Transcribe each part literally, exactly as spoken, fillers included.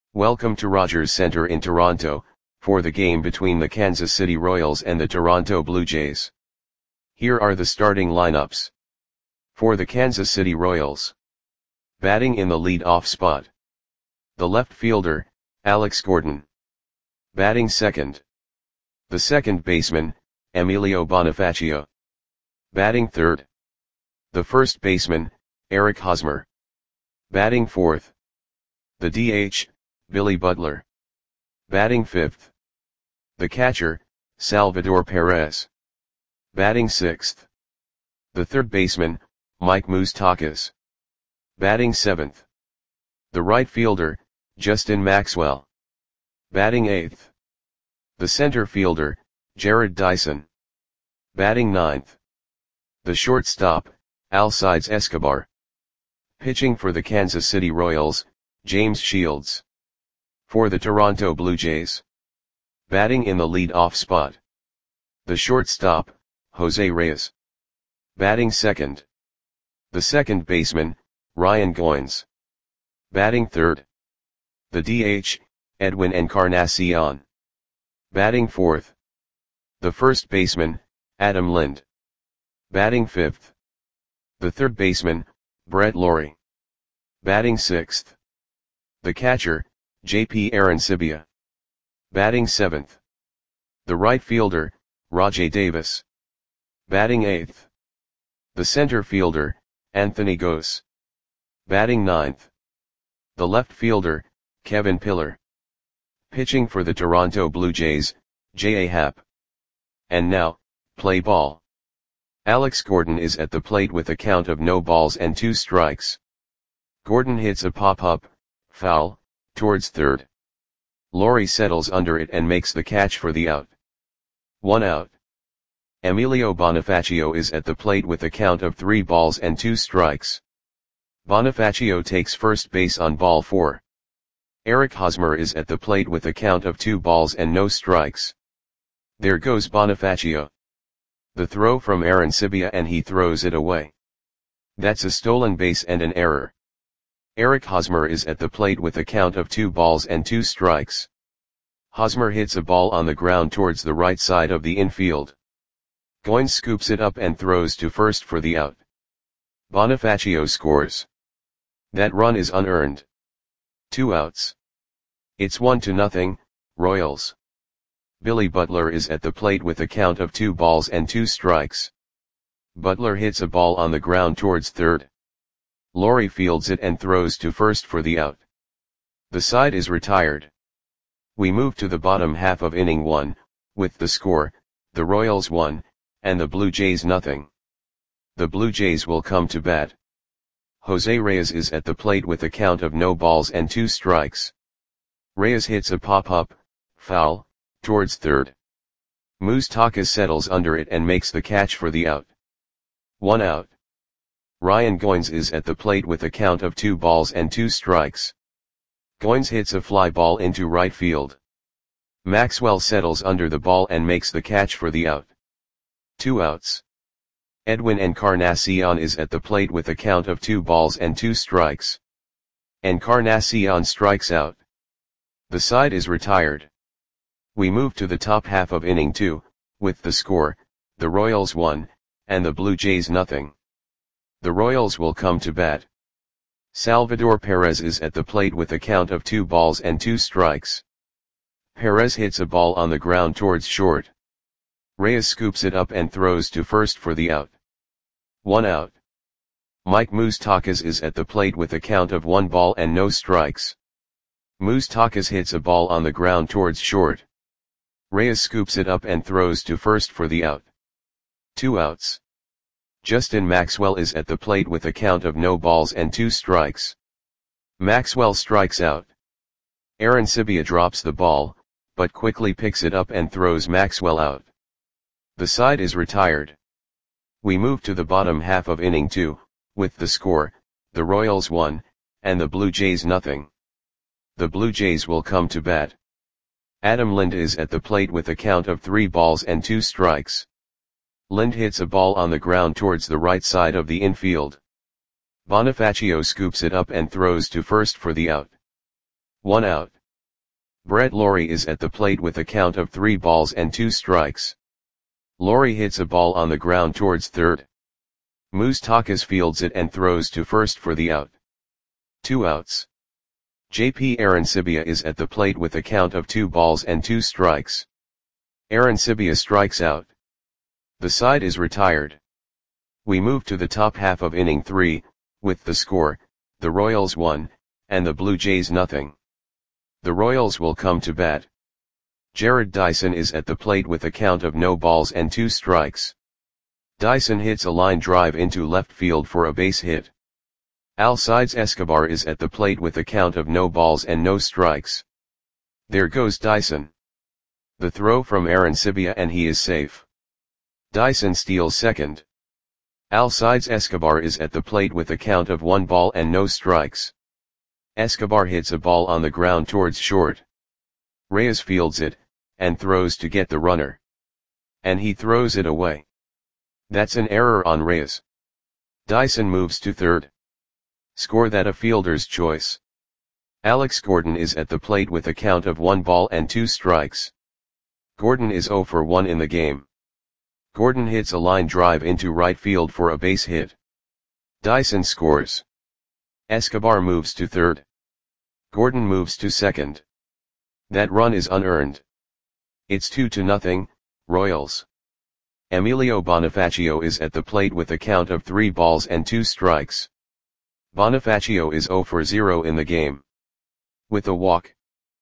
Welcome to Rogers Centre in Toronto, for the game between the Kansas City Royals and the Toronto Blue Jays. Here are the starting lineups. For the Kansas City Royals. Batting in the lead-off spot. The left fielder, Alex Gordon. Batting second. The second baseman, Emilio Bonifacio. Batting third. The first baseman, Eric Hosmer. Batting fourth. The D H, Billy Butler. Batting fifth. The catcher, Salvador Perez. Batting sixth. The third baseman, Mike Moustakas. Batting seventh. The right fielder, Justin Maxwell. Batting eighth. The center fielder, Jared Dyson. Batting ninth. The shortstop, Alcides Escobar. Pitching for the Kansas City Royals, James Shields. For the Toronto Blue Jays. Batting in the lead-off spot. The shortstop, Jose Reyes. Batting second. The second baseman, Ryan Goins. Batting third. The D H, Edwin Encarnacion. Batting fourth. The first baseman, Adam Lind. Batting fifth. The third baseman, Brett Lawrie. Batting sixth. The catcher, J P Arancibia. Batting seventh. The right fielder, Rajai Davis. Batting eighth. The center fielder, Anthony Gose. Batting ninth. The left fielder, Kevin Pillar. Pitching for the Toronto Blue Jays, J A Happ. And now, play ball. Alex Gordon is at the plate with a count of no balls and two strikes. Gordon hits a pop-up, foul, towards third. Lawrie settles under it and makes the catch for the out. One out. Emilio Bonifacio is at the plate with a count of three balls and two strikes. Bonifacio takes first base on ball four. Eric Hosmer is at the plate with a count of two balls and no strikes. There goes Bonifacio. The throw from Arancibia and he throws it away. That's a stolen base and an error. Eric Hosmer is at the plate with a count of two balls and two strikes. Hosmer hits a ball on the ground towards the right side of the infield. Goins scoops it up and throws to first for the out. Bonifacio scores. That run is unearned. Two outs. It's one to nothing, Royals. Billy Butler is at the plate with a count of two balls and two strikes. Butler hits a ball on the ground towards third. Lawrie fields it and throws to first for the out. The side is retired. We move to the bottom half of inning one, with the score, the Royals one, and the Blue Jays nothing. The Blue Jays will come to bat. Jose Reyes is at the plate with a count of no balls and two strikes. Reyes hits a pop-up, foul, towards third. Moustakas settles under it and makes the catch for the out. One out. Ryan Goins is at the plate with a count of two balls and two strikes. Goins hits a fly ball into right field. Maxwell settles under the ball and makes the catch for the out. Two outs. Edwin Encarnacion is at the plate with a count of two balls and two strikes. Encarnacion strikes out. The side is retired. We move to the top half of inning two, with the score, the Royals one, and the Blue Jays nothing. The Royals will come to bat. Salvador Perez is at the plate with a count of two balls and two strikes. Perez hits a ball on the ground towards short. Reyes scoops it up and throws to first for the out. One out. Mike Moustakas is at the plate with a count of one ball and no strikes. Moustakas hits a ball on the ground towards short. Reyes scoops it up and throws to first for the out. Two outs. Justin Maxwell is at the plate with a count of no balls and two strikes. Maxwell strikes out. Arancibia drops the ball, but quickly picks it up and throws Maxwell out. The side is retired. We move to the bottom half of inning two, with the score, the Royals one, and the Blue Jays nothing. The Blue Jays will come to bat. Adam Lind is at the plate with a count of three balls and two strikes. Lind hits a ball on the ground towards the right side of the infield. Bonifacio scoops it up and throws to first for the out. One out. Brett Lawrie is at the plate with a count of three balls and two strikes. Lawrie hits a ball on the ground towards third. Moustakas fields it and throws to first for the out. Two outs. J P Arancibia is at the plate with a count of two balls and two strikes. Arancibia strikes out. The side is retired. We move to the top half of inning three, with the score, the Royals one, and the Blue Jays nothing. The Royals will come to bat. Jarrod Dyson is at the plate with a count of no balls and two strikes. Dyson hits a line drive into left field for a base hit. Alcides Escobar is at the plate with a count of no balls and no strikes. There goes Dyson. The throw from Arancibia and he is safe. Dyson steals second. Alcides Escobar is at the plate with a count of one ball and no strikes. Escobar hits a ball on the ground towards short. Reyes fields it, and throws to get the runner. And he throws it away. That's an error on Reyes. Dyson moves to third. Score that a fielder's choice. Alex Gordon is at the plate with a count of one ball and two strikes. Gordon is zero for one in the game. Gordon hits a line drive into right field for a base hit. Dyson scores. Escobar moves to third. Gordon moves to second. That run is unearned. It's two to nothing, Royals. Emilio Bonifacio is at the plate with a count of three balls and two strikes. Bonifacio is zero for zero in the game. With a walk.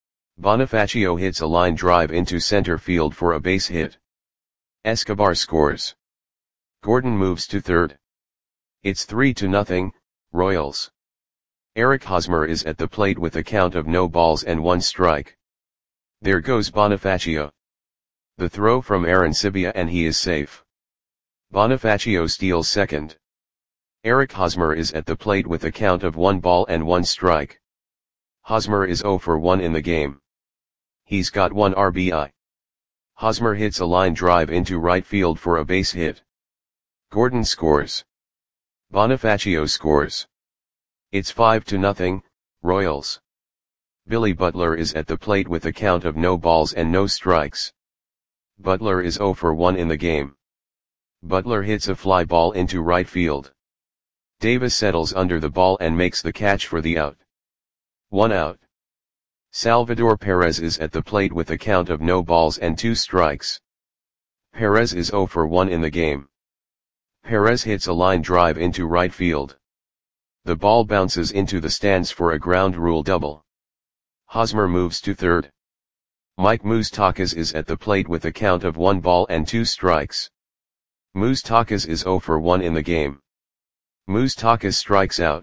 Bonifacio hits a line drive into center field for a base hit. Escobar scores. Gordon moves to third. It's three to nothing, Royals. Eric Hosmer is at the plate with a count of no balls and one strike. There goes Bonifacio. The throw from Arancibia and he is safe. Bonifacio steals second. Eric Hosmer is at the plate with a count of one ball and one strike. Hosmer is zero for one in the game. He's got one R B I. Hosmer hits a line drive into right field for a base hit. Gordon scores. Bonifacio scores. It's five to nothing, Royals. Billy Butler is at the plate with a count of no balls and no strikes. Butler is zero for one in the game. Butler hits a fly ball into right field. Davis settles under the ball and makes the catch for the out. One out. Salvador Perez is at the plate with a count of no balls and two strikes. Perez is zero for one in the game. Perez hits a line drive into right field. The ball bounces into the stands for a ground rule double. Hosmer moves to third. Mike Moustakas is at the plate with a count of one ball and two strikes. Moustakas is zero for one in the game. Moustakas strikes out.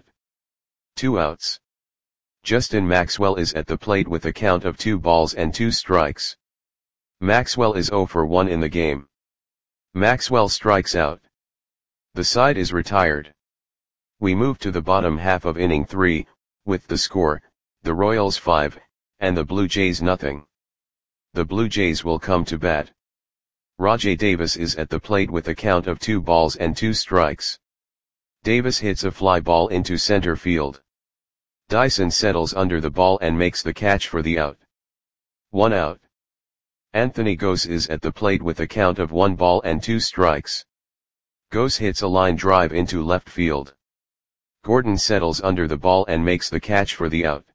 Two outs. Justin Maxwell is at the plate with a count of two balls and two strikes. Maxwell is zero for one in the game. Maxwell strikes out. The side is retired. We move to the bottom half of inning three, with the score, the Royals five, and the Blue Jays nothing. The Blue Jays will come to bat. Rajai Davis is at the plate with a count of two balls and two strikes. Davis hits a fly ball into center field. Dyson settles under the ball and makes the catch for the out. One out. Anthony Gose is at the plate with a count of one ball and two strikes. Gose hits a line drive into left field. Gordon settles under the ball and makes the catch for the out.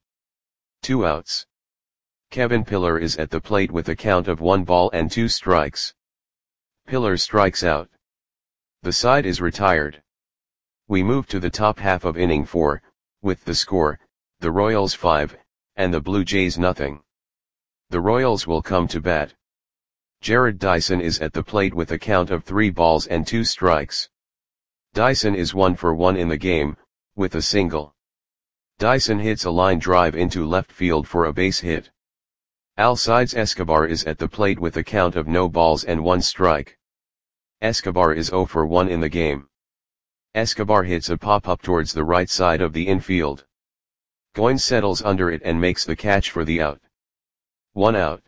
Two outs. Kevin Pillar is at the plate with a count of one ball and two strikes. Pillar strikes out. The side is retired. We move to the top half of inning four, with the score, the Royals five, and the Blue Jays nothing. The Royals will come to bat. Jarrod Dyson is at the plate with a count of three balls and two strikes. Dyson is one for one in the game, with a single. Dyson hits a line drive into left field for a base hit. Alcides Escobar is at the plate with a count of no balls and one strike. Escobar is zero for one in the game. Escobar hits a pop-up towards the right side of the infield. Goins settles under it and makes the catch for the out. One out.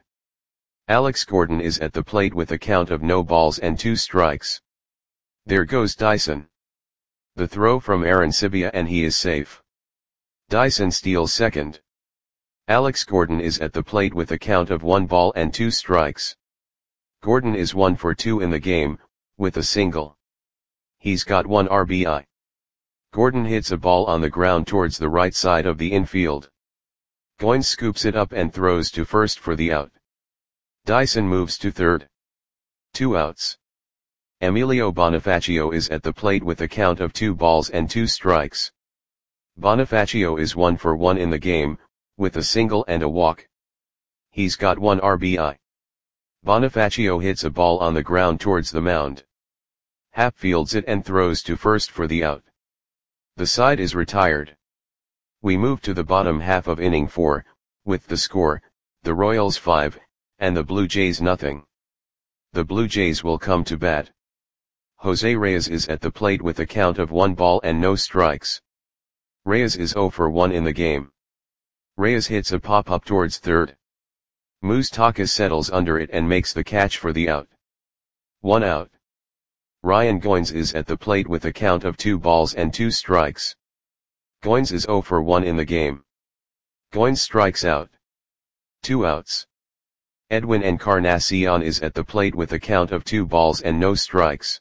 Alex Gordon is at the plate with a count of no balls and two strikes. There goes Dyson. The throw from Arancibia and he is safe. Dyson steals second. Alex Gordon is at the plate with a count of one ball and two strikes. Gordon is one for two in the game, with a single. He's got one R B I. Gordon hits a ball on the ground towards the right side of the infield. Goins scoops it up and throws to first for the out. Dyson moves to third. Two outs. Emilio Bonifacio is at the plate with a count of two balls and two strikes. Bonifacio is one for one in the game, with a single and a walk. He's got one R B I. Bonifacio hits a ball on the ground towards the mound. Happ fields it and throws to first for the out. The side is retired. We move to the bottom half of inning four, with the score, the Royals five, and the Blue Jays nothing. The Blue Jays will come to bat. Jose Reyes is at the plate with a count of one ball and no strikes. Reyes is zero for one in the game. Reyes hits a pop-up towards third. Moustakas settles under it and makes the catch for the out. One out. Ryan Goins is at the plate with a count of two balls and two strikes. Goins is zero for one in the game. Goins strikes out. Two outs. Edwin Encarnacion is at the plate with a count of two balls and no strikes.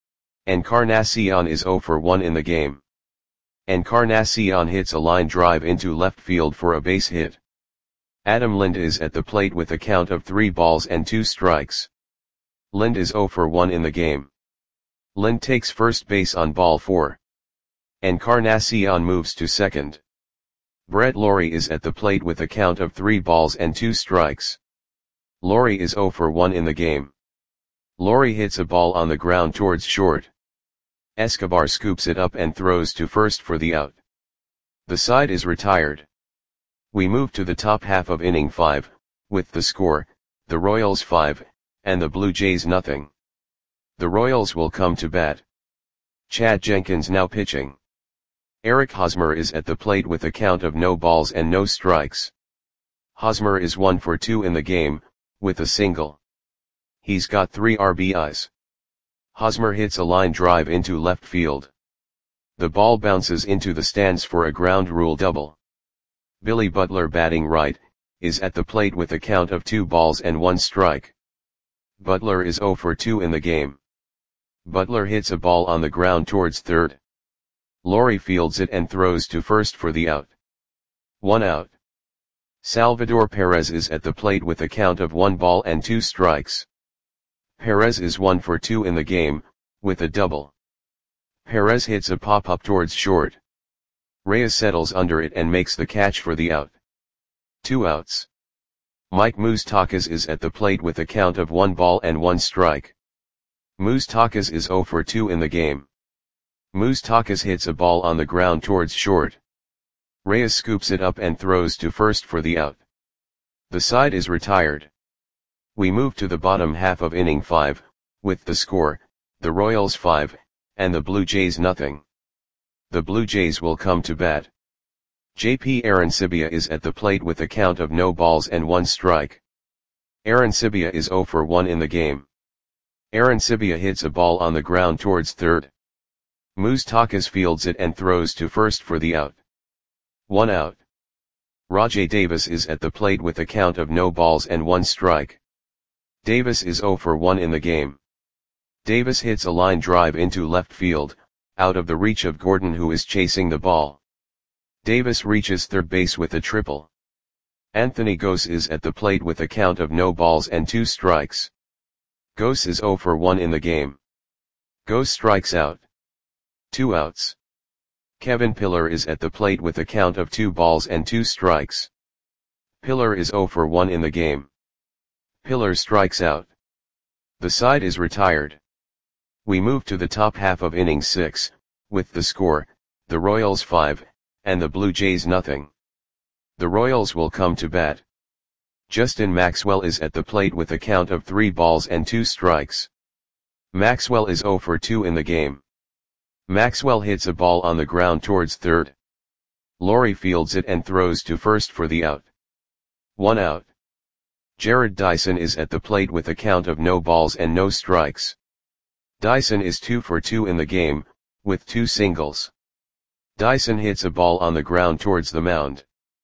Encarnacion is zero for one in the game. Encarnacion hits a line drive into left field for a base hit. Adam Lind is at the plate with a count of three balls and two strikes. Lind is zero for one in the game. Lind takes first base on ball four. Encarnacion moves to second. Brett Lawrie is at the plate with a count of three balls and two strikes. Lawrie is zero for one in the game. Lawrie hits a ball on the ground towards short. Escobar scoops it up and throws to first for the out. The side is retired. We move to the top half of inning five, with the score, the Royals five, and the Blue Jays nothing. The Royals will come to bat. Chad Jenkins now pitching. Eric Hosmer is at the plate with a count of no balls and no strikes. Hosmer is one for two in the game, with a single. He's got three R B Is. Hosmer hits a line drive into left field. The ball bounces into the stands for a ground rule double. Billy Butler, batting right, is at the plate with a count of two balls and one strike. Butler is zero for two in the game. Butler hits a ball on the ground towards third. Lawrie fields it and throws to first for the out. One out. Salvador Perez is at the plate with a count of one ball and two strikes. Perez is one for two in the game, with a double. Perez hits a pop-up towards short. Reyes settles under it and makes the catch for the out. Two outs. Mike Moustakas is at the plate with a count of one ball and one strike. Moustakas is zero for two in the game. Moustakas hits a ball on the ground towards short. Reyes scoops it up and throws to first for the out. The side is retired. We move to the bottom half of inning five, with the score, the Royals five, and the Blue Jays nothing. The Blue Jays will come to bat. J P Arancibia is at the plate with a count of no balls and one strike. Arancibia is zero for one in the game. Arancibia hits a ball on the ground towards third. Moustakas fields it and throws to first for the out. One out. Rajai Davis is at the plate with a count of no balls and one strike. Davis is zero for one in the game. Davis hits a line drive into left field, out of the reach of Gordon, who is chasing the ball. Davis reaches third base with a triple. Anthony Gose is at the plate with a count of no balls and two strikes. Gose is zero for one in the game. Gose strikes out. Two outs. Kevin Pillar is at the plate with a count of two balls and two strikes. Pillar is zero for one in the game. Pillar strikes out. The side is retired. We move to the top half of inning six, with the score, the Royals five, and the Blue Jays nothing. The Royals will come to bat. Justin Maxwell is at the plate with a count of three balls and two strikes. Maxwell is zero for two in the game. Maxwell hits a ball on the ground towards third. Lawrie fields it and throws to first for the out. One out. Jared Dyson is at the plate with a count of no balls and no strikes. Dyson is two for two in the game, with two singles. Dyson hits a ball on the ground towards the mound.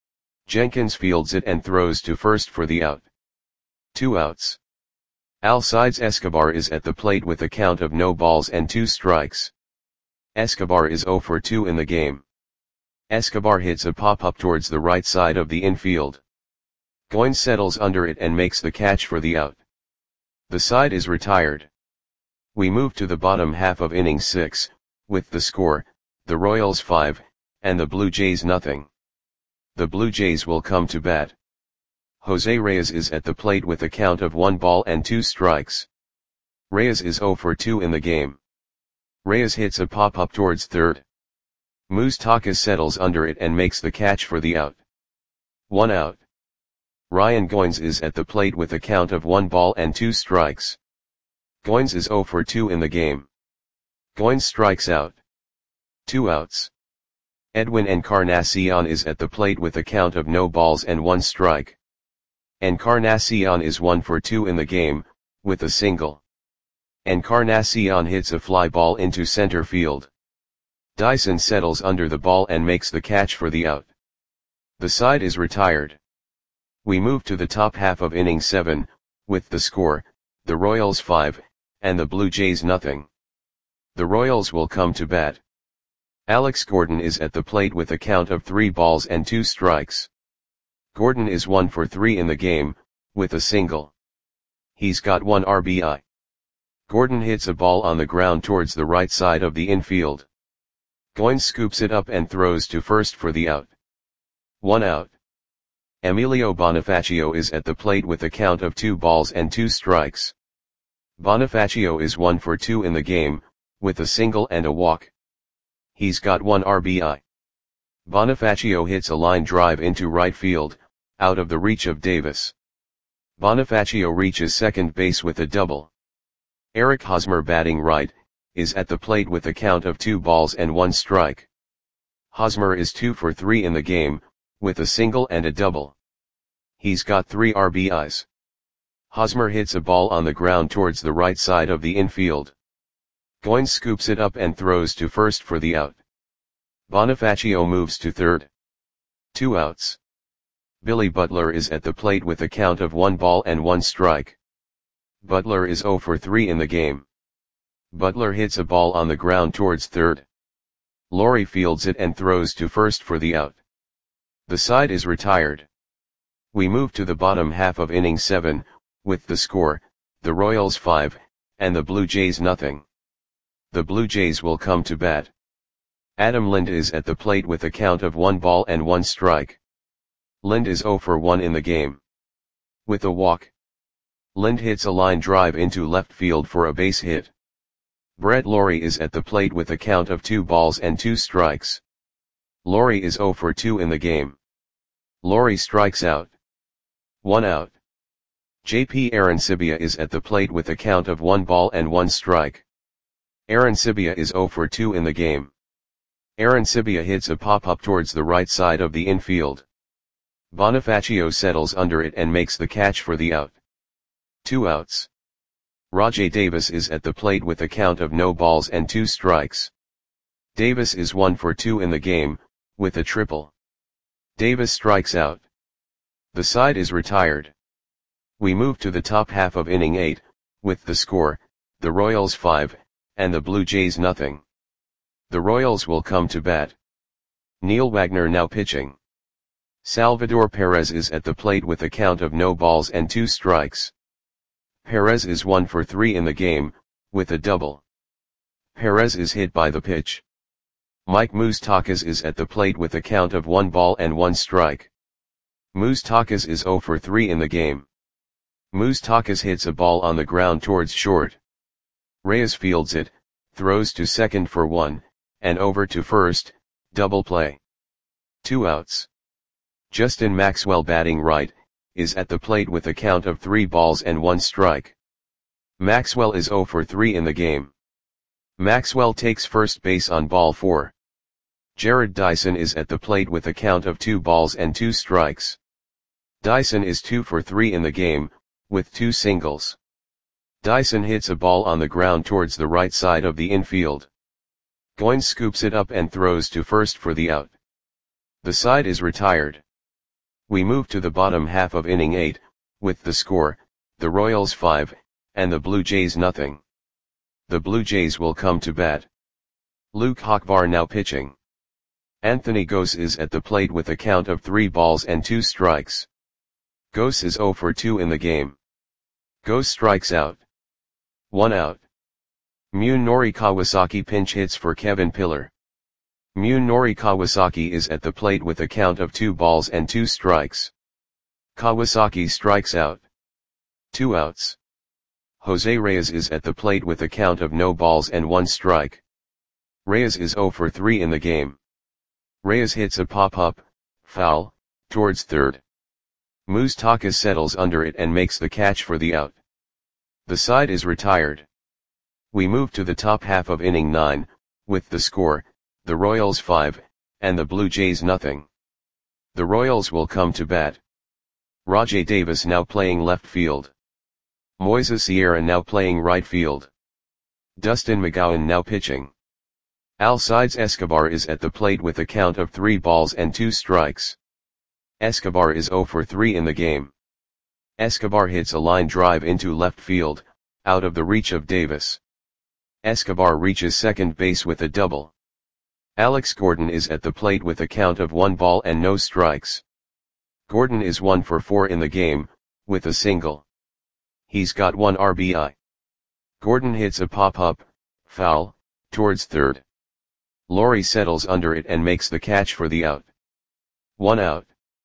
Jenkins fields it and throws to first for the out. Two outs. Alcides Escobar is at the plate with a count of no balls and two strikes. Escobar is oh for two in the game. Escobar hits a pop-up towards the right side of the infield. Goins settles under it and makes the catch for the out. The side is retired. We move to the bottom half of inning six, with the score, the Royals five, and the Blue Jays nothing. The Blue Jays will come to bat. Jose Reyes is at the plate with a count of one ball and two strikes. Reyes is oh for two in the game. Reyes hits a pop-up towards third. Moustakas settles under it and makes the catch for the out. One out. Ryan Goins is at the plate with a count of one ball and two strikes. Goins is oh for two in the game. Goins strikes out. Two outs. Edwin Encarnacion is at the plate with a count of no balls and one strike. Encarnacion is one for two in the game, with a single. Encarnacion hits a fly ball into center field. Dyson settles under the ball and makes the catch for the out. The side is retired. We move to the top half of inning seven, with the score, the Royals five, and the Blue Jays nothing. The Royals will come to bat. Alex Gordon is at the plate with a count of three balls and two strikes. Gordon is one for three in the game, with a single. He's got one R B I. Gordon hits a ball on the ground towards the right side of the infield. Goins scoops it up and throws to first for the out. One out. Emilio Bonifacio is at the plate with a count of two balls and two strikes. Bonifacio is one for two in the game, with a single and a walk. He's got one R B I. Bonifacio hits a line drive into right field, out of the reach of Davis. Bonifacio reaches second base with a double. Eric Hosmer, batting right, is at the plate with a count of two balls and one strike. Hosmer is two for three in the game, with a single and a double. He's got three R B Is. Hosmer hits a ball on the ground towards the right side of the infield. Goins scoops it up and throws to first for the out. Bonifacio moves to third. Two outs. Billy Butler is at the plate with a count of one ball and one strike. Butler is oh for three in the game. Butler hits a ball on the ground towards third. Laurie fields it and throws to first for the out. The side is retired. We move to the bottom half of inning seven, with the score, the Royals five, and the Blue Jays nothing. The Blue Jays will come to bat. Adam Lind is at the plate with a count of one ball and one strike. Lind is oh for one in the game. With a walk. Lind hits a line drive into left field for a base hit. Brett Laurie is at the plate with a count of two balls and two strikes. Laurie is oh for two in the game. Laurie strikes out. One out. J P Arancibia is at the plate with a count of one ball and one strike. Arancibia is oh for two in the game. Arancibia hits a pop-up towards the right side of the infield. Bonifacio settles under it and makes the catch for the out. Two outs. Rajay Davis is at the plate with a count of no balls and two strikes. Davis is one for two in the game, with a triple. Davis strikes out. The side is retired. We move to the top half of inning eight, with the score, the Royals five, and the Blue Jays nothing. The Royals will come to bat. Neil Wagner now pitching. Salvador Perez is at the plate with a count of no balls and two strikes. Perez is one for three in the game, with a double. Perez is hit by the pitch. Mike Moustakas is at the plate with a count of one ball and one strike. Moustakas is oh for three in the game. Moustakas hits a ball on the ground towards short. Reyes fields it, throws to second for one, and over to first, double play. Two outs. Justin Maxwell, batting right, is at the plate with a count of three balls and one strike. Maxwell is oh for three in the game. Maxwell takes first base on ball four. Jared Dyson is at the plate with a count of two balls and two strikes. Dyson is two for three in the game, with two singles. Dyson hits a ball on the ground towards the right side of the infield. Goins scoops it up and throws to first for the out. The side is retired. We move to the bottom half of inning eight, with the score, the Royals five, and the Blue Jays nothing. The Blue Jays will come to bat. Luke Hochvar now pitching. Anthony Gose is at the plate with a count of three balls and two strikes. Gose is zero for two in the game. Gose strikes out. One out. Munenori Kawasaki pinch hits for Kevin Pillar. Munenori Kawasaki is at the plate with a count of two balls and two strikes. Kawasaki strikes out. Two outs. Jose Reyes is at the plate with a count of no balls and one strike. Reyes is zero for three in the game. Reyes hits a pop-up, foul, towards third. Moustakas settles under it and makes the catch for the out. The side is retired. We move to the top half of inning nine, with the score, the Royals five, and the Blue Jays nothing. The Royals will come to bat. Rajai Davis now playing left field. Moises Sierra now playing right field. Dustin McGowan now pitching. Alcides Escobar is at the plate with a count of three balls and two strikes. Escobar is zero for three in the game. Escobar hits a line drive into left field, out of the reach of Davis. Escobar reaches second base with a double. Alex Gordon is at the plate with a count of one ball and no strikes. Gordon is one for four in the game, with a single. He's got one R B I. Gordon hits a pop-up, foul, towards third. Laurie settles under it and makes the catch for the out. One out.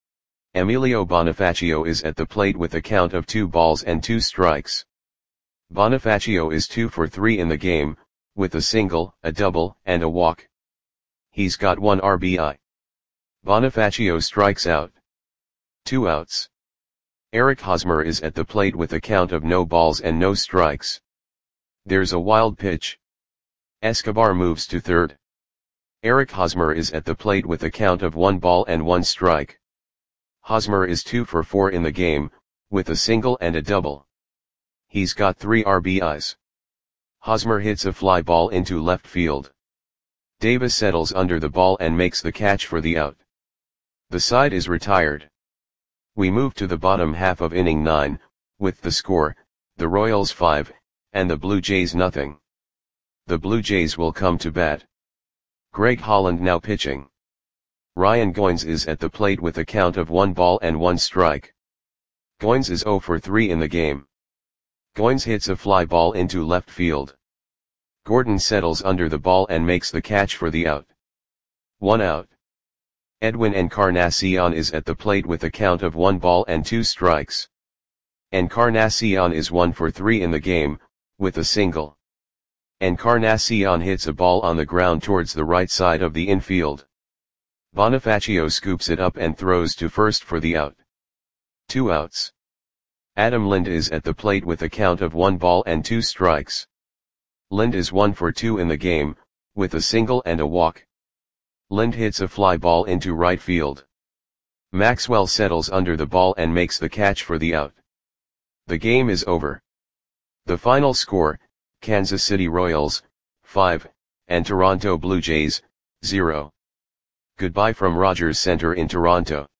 Emilio Bonifacio is at the plate with a count of two balls and two strikes. Bonifacio is two for three in the game, with a single, a double, and a walk. He's got one R B I. Bonifacio strikes out. Two outs. Eric Hosmer is at the plate with a count of no balls and no strikes. There's a wild pitch. Escobar moves to third. Eric Hosmer is at the plate with a count of one ball and one strike. Hosmer is two for four in the game, with a single and a double. He's got three R B Is. Hosmer hits a fly ball into left field. Davis settles under the ball and makes the catch for the out. The side is retired. We move to the bottom half of inning nine, with the score, the Royals five, and the Blue Jays nothing. The Blue Jays will come to bat. Greg Holland now pitching. Ryan Goins is at the plate with a count of one ball and one strike. Goins is zero for three in the game. Goins hits a fly ball into left field. Gordon settles under the ball and makes the catch for the out. One out. Edwin Encarnacion is at the plate with a count of one ball and two strikes. Encarnacion is one for three in the game, with a single. Encarnacion hits a ball on the ground towards the right side of the infield. Bonifacio scoops it up and throws to first for the out. Two outs. Adam Lind is at the plate with a count of one ball and two strikes. Lind is one for two in the game, with a single and a walk. Lind hits a fly ball into right field. Maxwell settles under the ball and makes the catch for the out. The game is over. The final score, Kansas City Royals, five, and Toronto Blue Jays, zero. Goodbye from Rogers Center in Toronto.